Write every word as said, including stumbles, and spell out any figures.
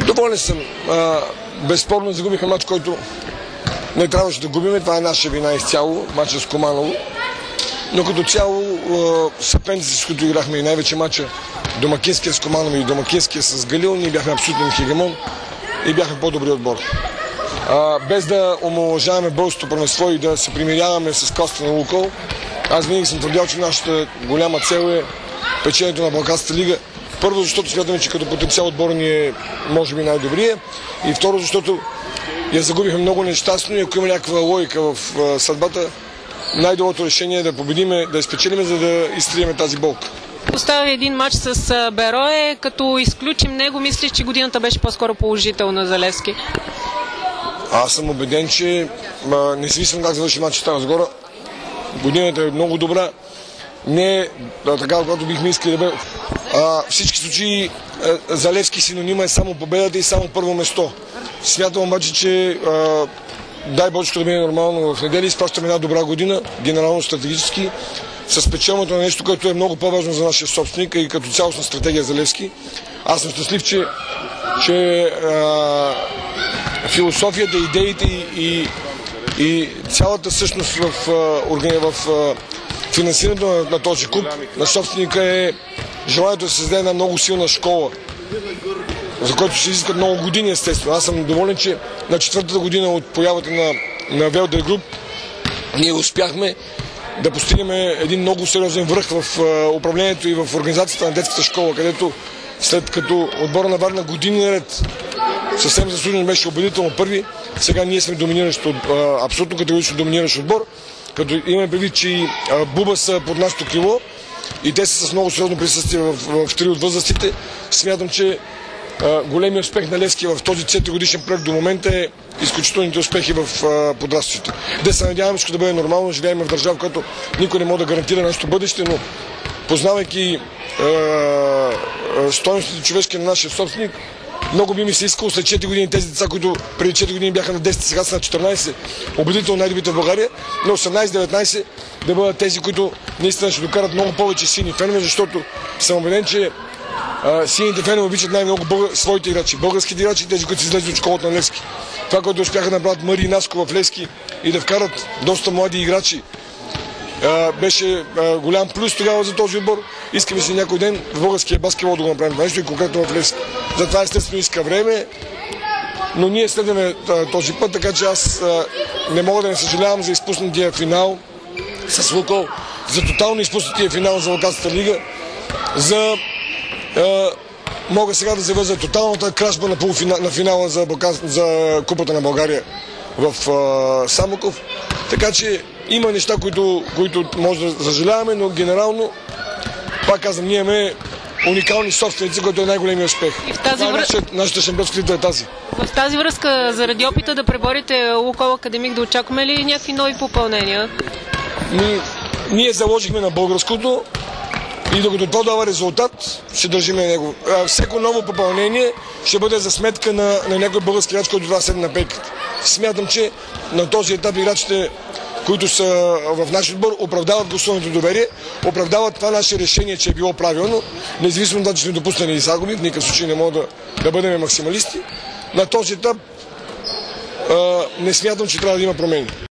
Доволен съм. А, безспорно загубихме матч, който не трябваше да губим. Това е наша вина изцяло, матча с Команово. Но като цяло съперниците, с които играхме и най-вече матча домакинския с Команово и домакинския с Галил, ние бяхме абсолютен хегемон и бяхме по-добри отбор. А, без да омаловажаваме българското първенство и да се примиряваме с класата на Лукол, аз винаги съм твърдял, че нашата голяма цел е печенето на Балканската лига. Първо, защото смятаме, че като потенциал отбор ни е може би най-добрия. И второ, защото я загубихме много нещастно и ако има някаква логика в съдбата, най-доброто решение е да победиме, да изпечелиме, за да изтриеме тази болка. Постави един матч с Берое, като изключим него, мислиш, че годината беше по-скоро положителна за Левски? Аз съм убеден, че независимо как завърши матч с Стара Загора, годината е много добра. Не е така, когато бихме искали да бъде. А, всички случаи а, за Левски синонима е само победата и само първо место. Смятам обаче, че а, дай Божечко да бъде нормално в неделя, изпращаме една добра година, генерално стратегически, с печелването на нещо, което е много по-важно за нашия собственик и като цялостна стратегия за Левски. Аз съм щастлив, че, че а, философията, идеите и, и, и цялата същност в, в, в финансирането на, на този клуб, на собственика е желанието да се създаде една много силна школа, за който се изискат много години, естествено. Аз съм доволен, че на четвъртата година от появата на, на Велдер Груп ние успяхме да постигнем един много сериозен връх в uh, управлението и в организацията на детската школа, където след като отбора на Варна години наред съвсем заслужено беше убедително първи, сега ние сме доминиращ, uh, абсолютно категорично доминиращ отбор, като имаме предвид, че и uh, Буба са под нашото крило и те са с много сериозно присъствие в, в, в три от възрастите. Смятам, че uh, големият успех на Левски в този четиригодишен проект до момента е изключителните успехи в uh, подрастващите. Да се надяваме, че да бъде нормално, живеем в държава, в която никой не може да гарантира нашето бъдеще, но познавайки uh, стойностите човешки на нашия собственик, много би ми се искало след четири години тези деца, които преди четири години бяха на десет, сега са на четиринайсет, убедително най-добрите в България, на осемнайсет-деветнайсет да бъдат тези, които наистина ще докарат много повече сини фенове, защото съм убеден, че а, сините фенове обичат най-много българ... своите играчи, българските играчи, тези, които са излезли от школата на Левски. Това, което успяха да направят Мари и Наско в Левски и да вкарат доста млади играчи, Uh, беше uh, голям плюс тогава за този отбор. Искаме си някой ден в българския баскетбол да го направим това нещо и конкретно в Левски. Затова естествено иска време, но ние следваме uh, този път, така че аз uh, не мога да не съжалявам за изпуснатия финал с Лукол, за тотално изпуснатия финал за Балканската лига, за uh, мога сега да завърза тоталната кражба на, полуфина, на финала за, Балкан, за Купата на България в uh, Самоков. Така че има неща, които, които може да съжаляваме, но генерално, пак казвам, ние имаме уникални собственици, което е най-големия успех. И в тази връзка... Нашата, нашата шампионска титла е тази. В тази връзка, заради опита да преборите Лукол Академик, да очакваме ли някакви нови попълнения? Ние, ние заложихме на българското и докато това дава резултат, ще държим на него. Всеко ново попълнение ще бъде за сметка на, на някой български играч, който това седне на пейката. Смятам, че на този етап играчите, които са в нашия отбор, оправдават гласуваното доверие, оправдават това наше решение, че е било правилно, независимо да сме допуснали и загуби, в никакъв случай не мога да, да бъдем максималисти. На този етап а, не смятам, че трябва да има промени.